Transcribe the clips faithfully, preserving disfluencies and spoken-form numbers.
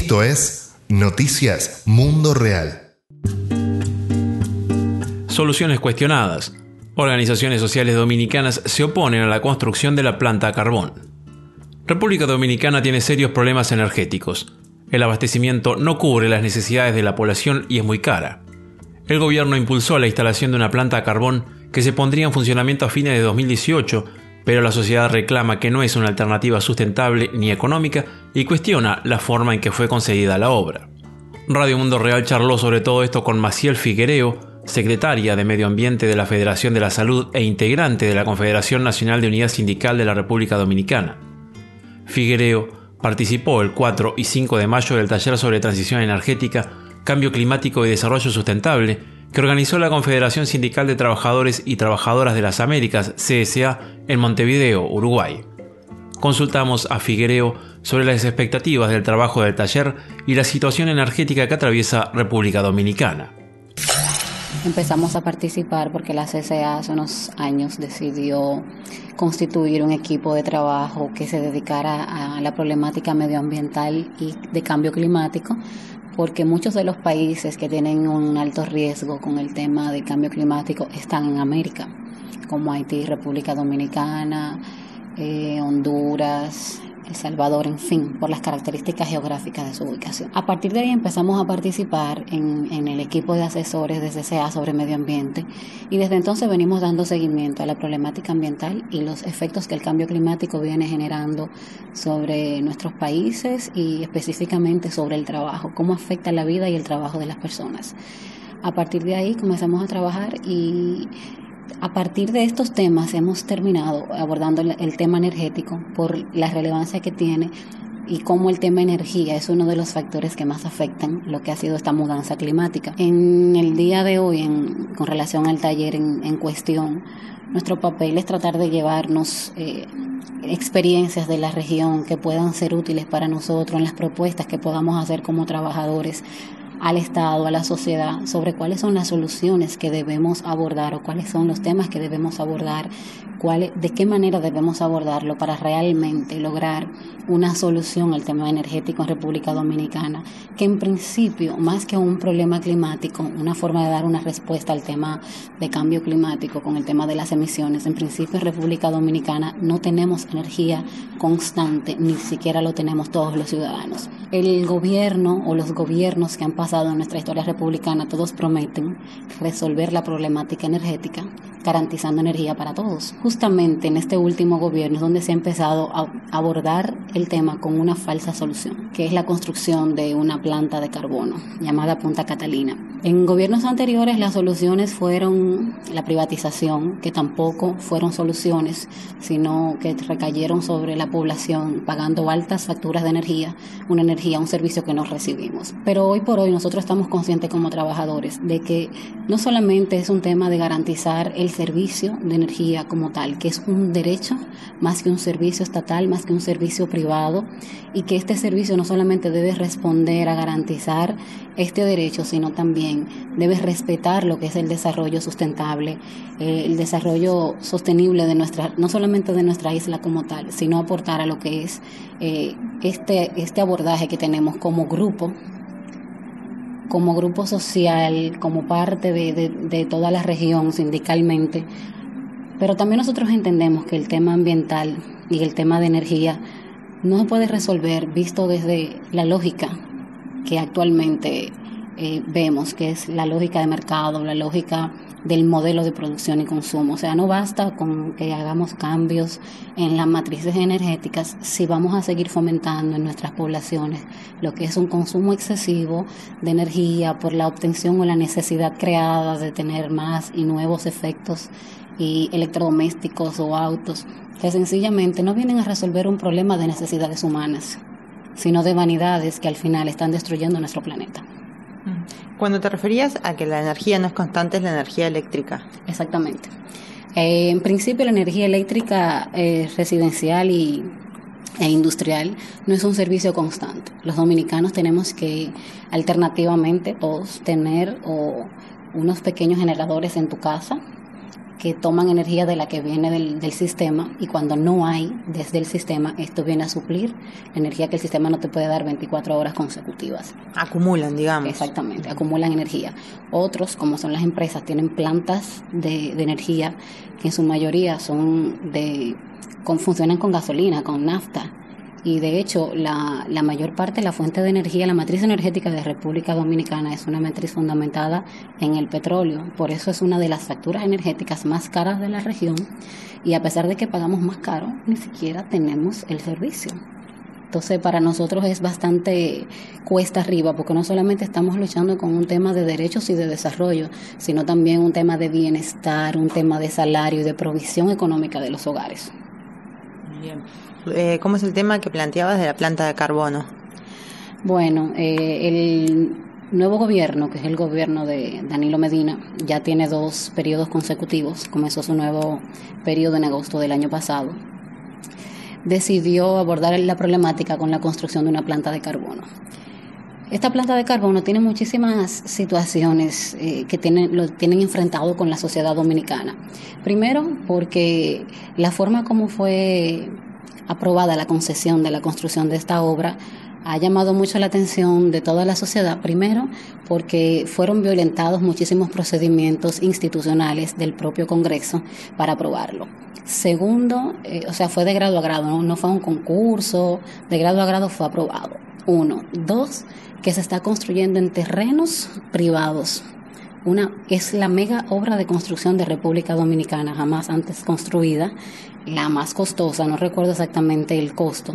Esto es Noticias Mundo Real. Soluciones cuestionadas. Organizaciones sociales dominicanas se oponen a la construcción de la planta a carbón. República Dominicana tiene serios problemas energéticos. El abastecimiento no cubre las necesidades de la población y es muy cara. El gobierno impulsó la instalación de una planta a carbón que se pondría en funcionamiento a fines de dos mil dieciocho, pero la sociedad reclama que no es una alternativa sustentable ni económica y cuestiona la forma en que fue concebida la obra. Radio Mundo Real charló sobre todo esto con Maciel Figuereo, secretaria de Medio Ambiente de la Federación de la Salud e integrante de la Confederación Nacional de Unidad Sindical de la República Dominicana. Figuereo participó el cuatro y cinco de mayo del taller sobre transición energética, cambio climático y desarrollo sustentable que organizó la Confederación Sindical de Trabajadores y Trabajadoras de las Américas, C S A, en Montevideo, Uruguay. Consultamos a Figuereo sobre las expectativas del trabajo del taller y la situación energética que atraviesa República Dominicana. Empezamos a participar porque la C S A hace unos años decidió constituir un equipo de trabajo que se dedicara a la problemática medioambiental y de cambio climático, porque muchos de los países que tienen un alto riesgo con el tema del cambio climático están en América, como Haití, República Dominicana, eh, Honduras, El Salvador, en fin, por las características geográficas de su ubicación. A partir de ahí empezamos a participar en, en el equipo de asesores de C S A sobre medio ambiente y desde entonces venimos dando seguimiento a la problemática ambiental y los efectos que el cambio climático viene generando sobre nuestros países y específicamente sobre el trabajo, cómo afecta la vida y el trabajo de las personas. A partir de ahí comenzamos a trabajar y a partir de estos temas hemos terminado abordando el tema energético por la relevancia que tiene y cómo el tema energía es uno de los factores que más afectan lo que ha sido esta mudanza climática. En el día de hoy, en, con relación al taller en, en cuestión, nuestro papel es tratar de llevarnos eh, experiencias de la región que puedan ser útiles para nosotros en las propuestas que podamos hacer como trabajadores al Estado, a la sociedad, sobre cuáles son las soluciones que debemos abordar o cuáles son los temas que debemos abordar, cuál, de qué manera debemos abordarlo para realmente lograr una solución al tema energético en República Dominicana, que en principio, más que un problema climático, una forma de dar una respuesta al tema de cambio climático con el tema de las emisiones, en principio en República Dominicana no tenemos energía constante, ni siquiera lo tenemos todos los ciudadanos. El gobierno o los gobiernos que han pasado en nuestra historia republicana, todos prometen resolver la problemática energética garantizando energía para todos. Justamente en este último gobierno es donde se ha empezado a abordar el tema con una falsa solución, que es la construcción de una planta de carbono llamada Punta Catalina. En gobiernos anteriores las soluciones fueron la privatización, que tampoco fueron soluciones, sino que recayeron sobre la población pagando altas facturas de energía, una energía, un servicio que no recibimos. Pero hoy por hoy nosotros estamos conscientes como trabajadores de que no solamente es un tema de garantizar el servicio de energía como tal, que es un derecho más que un servicio estatal, más que un servicio privado, y que este servicio no solamente debe responder a garantizar este derecho, sino también debe respetar lo que es el desarrollo sustentable, eh, el desarrollo sostenible de nuestra, no solamente de nuestra isla como tal, sino aportar a lo que es eh, este, este abordaje que tenemos como grupo, como grupo social, como parte de, de, de toda la región sindicalmente. Pero también nosotros entendemos que el tema ambiental y el tema de energía no se puede resolver visto desde la lógica que actualmente eh, vemos, que es la lógica de mercado, la lógica del modelo de producción y consumo. O sea, no basta con que hagamos cambios en las matrices energéticas si vamos a seguir fomentando en nuestras poblaciones lo que es un consumo excesivo de energía por la obtención o la necesidad creada de tener más y nuevos efectos y electrodomésticos o autos que sencillamente no vienen a resolver un problema de necesidades humanas, sino de vanidades que al final están destruyendo nuestro planeta. Cuando te referías a que la energía no es constante, es la energía eléctrica. Exactamente. Eh, en principio la energía eléctrica eh, residencial y, e industrial no es un servicio constante. Los dominicanos tenemos que alternativamente todos tener o unos pequeños generadores en tu casa que toman energía de la que viene del, del sistema, y cuando no hay desde el sistema, esto viene a suplir la energía que el sistema no te puede dar veinticuatro horas consecutivas. Acumulan, digamos. Exactamente, acumulan energía. Otros, como son las empresas, tienen plantas de, de energía que en su mayoría son de con, funcionan con gasolina, con nafta. Y de hecho, la, la mayor parte de la fuente de energía, la matriz energética de República Dominicana es una matriz fundamentada en el petróleo. Por eso es una de las facturas energéticas más caras de la región. Y a pesar de que pagamos más caro, ni siquiera tenemos el servicio. Entonces, para nosotros es bastante cuesta arriba, porque no solamente estamos luchando con un tema de derechos y de desarrollo, sino también un tema de bienestar, un tema de salario y de provisión económica de los hogares. Bien. Eh, ¿Cómo es el tema que planteabas de la planta de carbono? Bueno, eh, el nuevo gobierno, que es el gobierno de Danilo Medina, ya tiene dos periodos consecutivos. Comenzó su nuevo periodo en agosto del año pasado. Decidió abordar la problemática con la construcción de una planta de carbono. Esta planta de carbono tiene muchísimas situaciones eh, que tienen, lo tienen enfrentado con la sociedad dominicana. Primero, porque la forma como fue aprobada la concesión de la construcción de esta obra ha llamado mucho la atención de toda la sociedad. Primero, porque fueron violentados muchísimos procedimientos institucionales del propio Congreso para aprobarlo. Segundo, eh, o sea, fue de grado a grado, ¿no? No fue un concurso, de grado a grado fue aprobado. Uno. Dos, que se está construyendo en terrenos privados. Una es la mega obra de construcción de República Dominicana, jamás antes construida, la más costosa, no recuerdo exactamente el costo,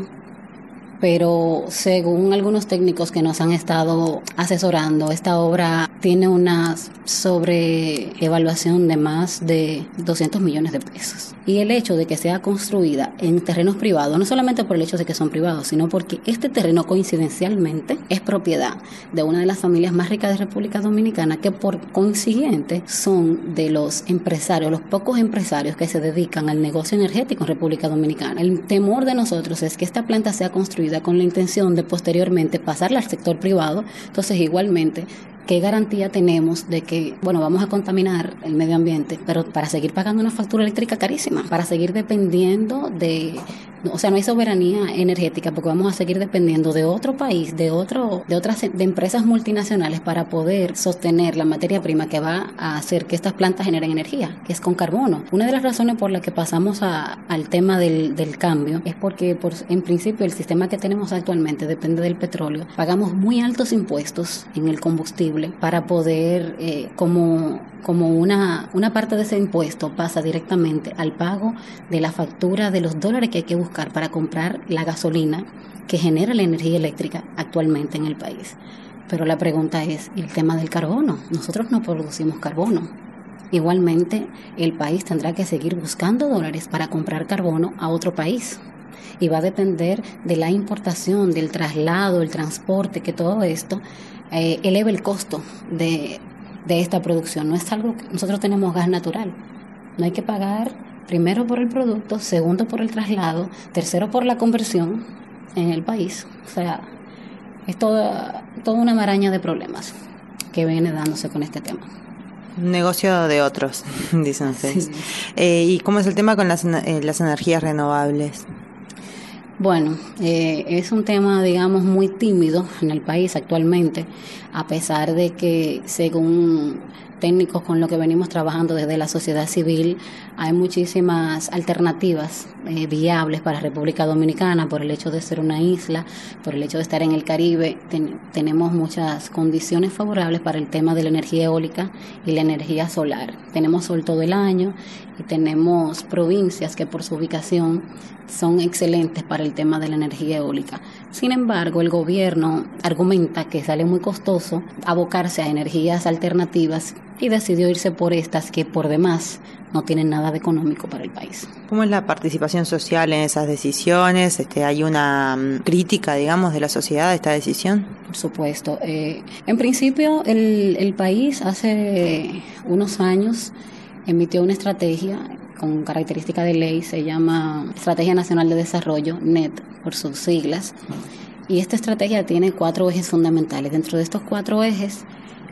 pero según algunos técnicos que nos han estado asesorando, esta obra tiene una sobreevaluación de más de doscientos millones de pesos. Y el hecho de que sea construida en terrenos privados, no solamente por el hecho de que son privados, sino porque este terreno coincidencialmente es propiedad de una de las familias más ricas de República Dominicana, que por consiguiente son de los empresarios, los pocos empresarios que se dedican al negocio energético en República Dominicana. El temor de nosotros es que esta planta sea construida con la intención de posteriormente pasarla al sector privado. Entonces, igualmente, ¿qué garantía tenemos de que, bueno, vamos a contaminar el medio ambiente, pero para seguir pagando una factura eléctrica carísima, para seguir dependiendo de, o sea, no hay soberanía energética, porque vamos a seguir dependiendo de otro país, de otro, de otras, de empresas multinacionales para poder sostener la materia prima que va a hacer que estas plantas generen energía, que es con carbono? Una de las razones por las que pasamos a, al tema del, del cambio es porque, por, en principio, el sistema que tenemos actualmente depende del petróleo. Pagamos muy altos impuestos en el combustible para poder, eh, como, como una, una parte de ese impuesto pasa directamente al pago de la factura de los dólares que hay que buscar para comprar la gasolina que genera la energía eléctrica actualmente en el país. Pero la pregunta es el tema del carbono. Nosotros no producimos carbono. Igualmente, el país tendrá que seguir buscando dólares para comprar carbono a otro país. Y va a depender de la importación, del traslado, el transporte, que todo esto eh, eleve el costo de, de esta producción. No es algo que nosotros tenemos gas natural. No hay que pagar primero por el producto, segundo por el traslado, tercero por la conversión en el país. O sea, es toda, toda una maraña de problemas que viene dándose con este tema. Un negocio de otros, dicen ustedes. Sí. Eh, ¿Y cómo es el tema con las, eh, las energías renovables? Bueno, eh, es un tema, digamos, muy tímido en el país actualmente, a pesar de que, según técnicos con lo que venimos trabajando desde la sociedad civil, hay muchísimas alternativas eh, viables para República Dominicana por el hecho de ser una isla, por el hecho de estar en el Caribe. Ten, tenemos muchas condiciones favorables para el tema de la energía eólica y la energía solar. Tenemos sol todo el año y tenemos provincias que por su ubicación son excelentes para el tema de la energía eólica. Sin embargo, el gobierno argumenta que sale muy costoso abocarse a energías alternativas y decidió irse por estas que por demás no tienen nada de económico para el país. ¿Cómo es la participación social en esas decisiones? Este, ¿Hay una um, crítica, digamos, de la sociedad a esta decisión? Por supuesto. Eh, en principio, el, el país hace unos años emitió una estrategia con característica de ley, se llama Estrategia Nacional de Desarrollo, N E D, por sus siglas. Y esta estrategia tiene cuatro ejes fundamentales. Dentro de estos cuatro ejes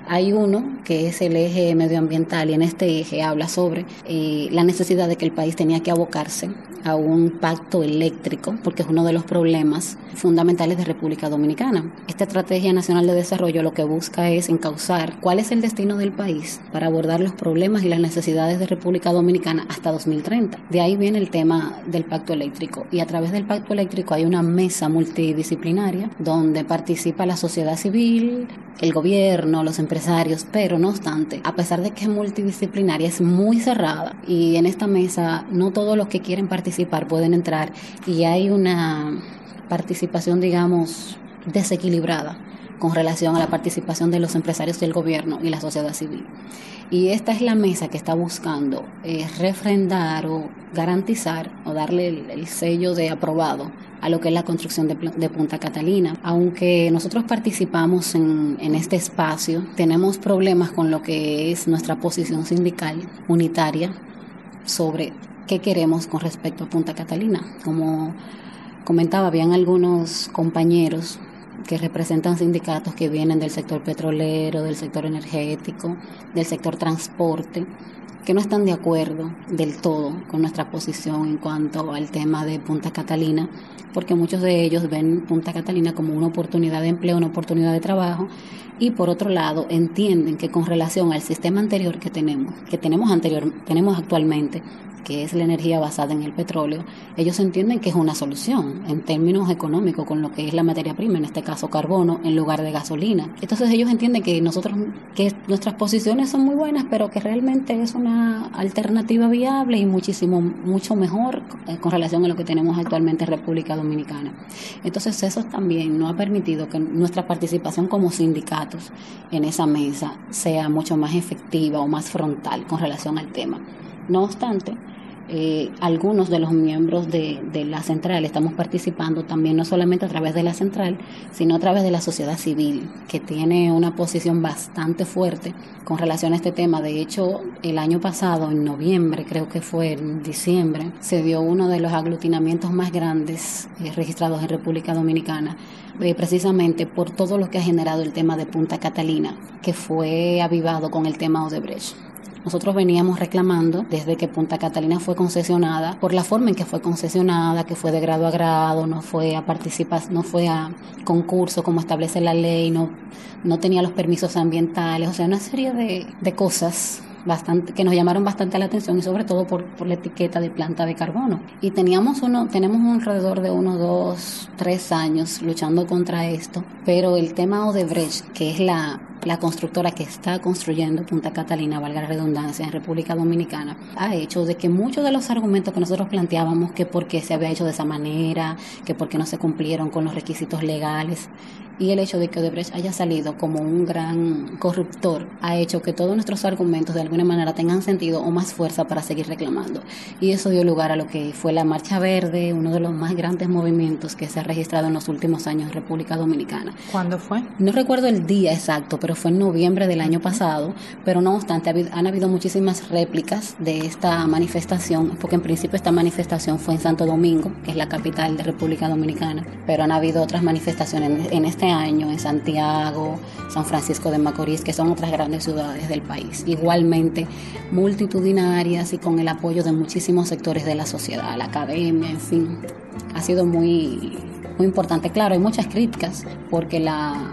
Hay uno que es el eje medioambiental y en este eje habla sobre eh, la necesidad de que el país tenía que abocarse a un pacto eléctrico porque es uno de los problemas fundamentales de República Dominicana. Esta Estrategia Nacional de Desarrollo lo que busca es encauzar cuál es el destino del país para abordar los problemas y las necesidades de República Dominicana hasta dos mil treinta. De ahí viene el tema del pacto eléctrico y a través del pacto eléctrico hay una mesa multidisciplinaria donde participa la sociedad civil, el gobierno, los empresarios, pero no obstante, a pesar de que es multidisciplinaria, es muy cerrada y en esta mesa no todos los que quieren participar pueden entrar y hay una participación, digamos, desequilibrada con relación a la participación de los empresarios del gobierno y la sociedad civil. Y esta es la mesa que está buscando eh, refrendar o garantizar o darle el, el sello de aprobado a lo que es la construcción de, de Punta Catalina. Aunque nosotros participamos en, en este espacio, tenemos problemas con lo que es nuestra posición sindical unitaria sobre qué queremos con respecto a Punta Catalina. Como comentaba, habían algunos compañeros que representan sindicatos que vienen del sector petrolero, del sector energético, del sector transporte, que no están de acuerdo del todo con nuestra posición en cuanto al tema de Punta Catalina, porque muchos de ellos ven Punta Catalina como una oportunidad de empleo, una oportunidad de trabajo, y por otro lado entienden que con relación al sistema anterior que tenemos, que tenemos anterior, tenemos actualmente, que es la energía basada en el petróleo, ellos entienden que es una solución en términos económicos con lo que es la materia prima, en este caso carbono, en lugar de gasolina. Entonces ellos entienden que nosotros, que nuestras posiciones son muy buenas, pero que realmente es una alternativa viable y muchísimo, mucho mejor con relación a lo que tenemos actualmente en República Dominicana. Entonces eso también nos ha permitido que nuestra participación como sindicatos en esa mesa sea mucho más efectiva o más frontal con relación al tema. No obstante, eh, algunos de los miembros de, de la central estamos participando también no solamente a través de la central, sino a través de la sociedad civil, que tiene una posición bastante fuerte con relación a este tema. De hecho, el año pasado, en noviembre, creo que fue en diciembre, se dio uno de los aglutinamientos más grandes eh, registrados en República Dominicana, eh, precisamente por todo lo que ha generado el tema de Punta Catalina, que fue avivado con el tema Odebrecht. Nosotros veníamos reclamando desde que Punta Catalina fue concesionada, por la forma en que fue concesionada, que fue de grado a grado, no fue a participar, no fue a concurso como establece la ley, no, no tenía los permisos ambientales, o sea, una serie de, de cosas bastante que nos llamaron bastante la atención y sobre todo por, por la etiqueta de planta de carbono. Y teníamos uno, tenemos alrededor de unos dos, tres años luchando contra esto, pero el tema Odebrecht, que es la la constructora que está construyendo Punta Catalina, valga la redundancia, en República Dominicana, ha hecho de que muchos de los argumentos que nosotros planteábamos, que por qué se había hecho de esa manera, que por qué no se cumplieron con los requisitos legales, y el hecho de que Odebrecht haya salido como un gran corruptor, ha hecho que todos nuestros argumentos de alguna manera tengan sentido o más fuerza para seguir reclamando. Y eso dio lugar a lo que fue la Marcha Verde, uno de los más grandes movimientos que se ha registrado en los últimos años en República Dominicana. ¿Cuándo fue? No recuerdo el día exacto, pero fue en noviembre del año pasado, pero no obstante han habido muchísimas réplicas de esta manifestación, porque en principio esta manifestación fue en Santo Domingo, que es la capital de República Dominicana, pero han habido otras manifestaciones en este año en Santiago, San Francisco de Macorís, que son otras grandes ciudades del país, igualmente multitudinarias y con el apoyo de muchísimos sectores de la sociedad, la academia, en fin, ha sido muy, muy importante. Claro, hay muchas críticas porque la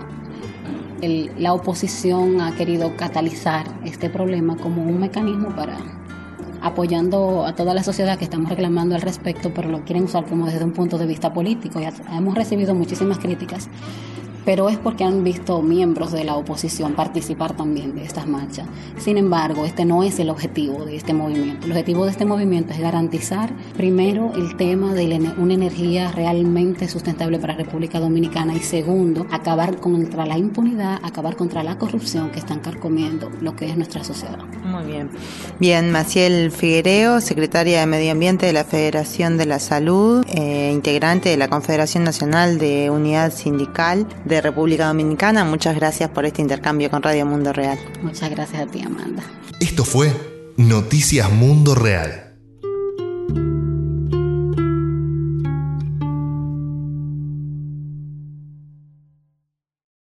El, la oposición ha querido catalizar este problema como un mecanismo para apoyando a toda la sociedad que estamos reclamando al respecto, pero lo quieren usar como desde un punto de vista político. Ya hemos recibido muchísimas críticas, pero es porque han visto miembros de la oposición participar también de estas marchas. Sin embargo, este no es el objetivo de este movimiento. El objetivo de este movimiento es garantizar, primero, el tema de una energía realmente sustentable para República Dominicana y segundo, acabar contra la impunidad, acabar contra la corrupción que están carcomiendo lo que es nuestra sociedad. Muy bien. Bien, Maciel Figuereo, secretaria de Medio Ambiente de la Federación de la Salud, eh, integrante de la Confederación Nacional de Unidad Sindical de República Dominicana. Muchas gracias por este intercambio con Radio Mundo Real. Muchas gracias a ti, Amanda. Esto fue Noticias Mundo Real.